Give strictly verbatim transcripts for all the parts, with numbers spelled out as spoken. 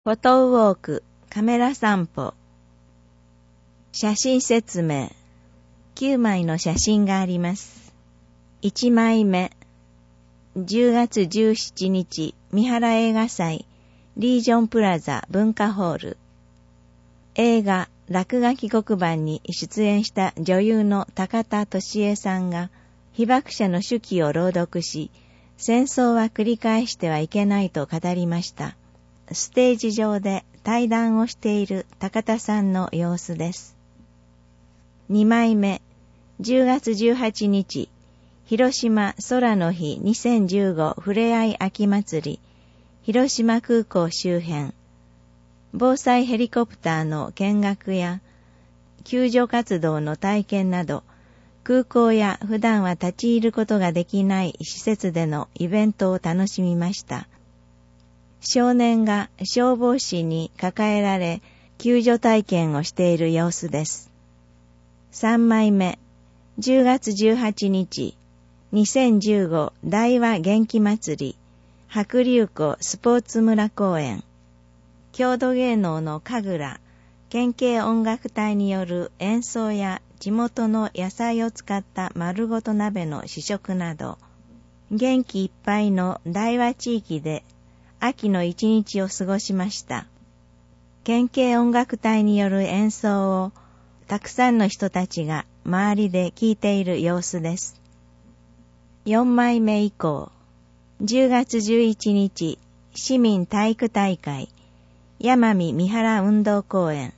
フォトウォーク、カメラ散歩。写真説明。きゅうまいの写真があります。いちまいめ。じゅうがつじゅうしちにち、三原映画祭、リージョンプラザ文化ホール。映画、落書き黒板に出演した女優の高田敏恵さんが、被爆者の手記を朗読し、戦争は繰り返してはいけないと語りました。ステージ上で対談をしている高田さんの様子です。にまいめ、じゅうがつじゅうはちにち、広島空の日にせんじゅうごふれあい秋祭り、広島空港周辺、防災ヘリコプターの見学や救助活動の体験など、空港や普段は立ち入ることができない施設でのイベントを楽しみました。少年が消防士に抱えられ救助体験をしている様子です。さんまいめ、じゅうがつじゅうはちにち、にせんじゅうご大和元気祭り、白龍湖スポーツ村公園、郷土芸能の神楽、県警音楽隊による演奏や地元の野菜を使った丸ごと鍋の試食など、元気いっぱいの大和地域で秋の一日を過ごしました。県警音楽隊による演奏をたくさんの人たちが周りで聴いている様子です。よんまいめ以降、じゅうがつじゅういちにち、市民体育大会、山見三原運動公園。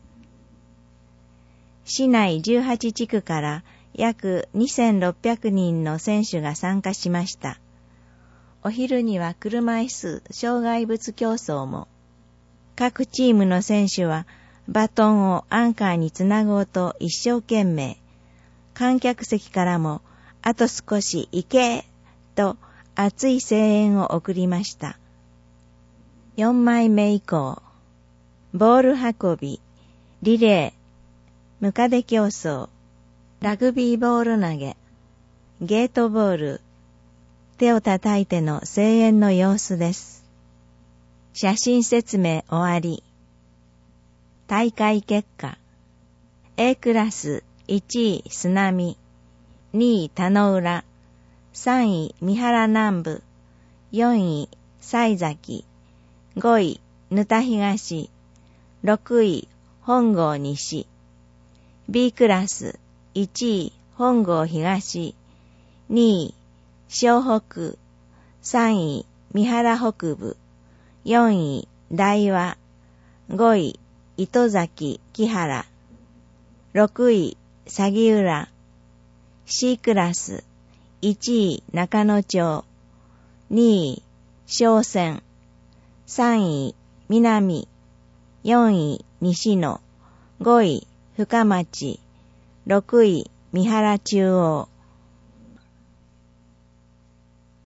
市内じゅうはちちくから約にせんろっぴゃくにんの選手が参加しました。お昼には車椅子障害物競争も。各チームの選手はバトンをアンカーにつなごうと一生懸命。観客席からもあと少し行けと熱い声援を送りました。よんまいめ以降、ボール運び、リレー、ムカデ競争、ラグビーボール投げ、ゲートボール、手を叩いての声援の様子です。写真説明終わり。大会結果。A クラスいちい須波、にい田野浦、さんい三原南部、よんい西崎、ごい沼田東、ろくい本郷西。B クラスいちい本郷東、にい湘北、さんい三原北部、よんい大和、ごい糸崎木原、ろくい鷺浦。 C クラスいちい中野町、にい商船、さんい南、よんい西野、ごい深町、ろくい三原中央。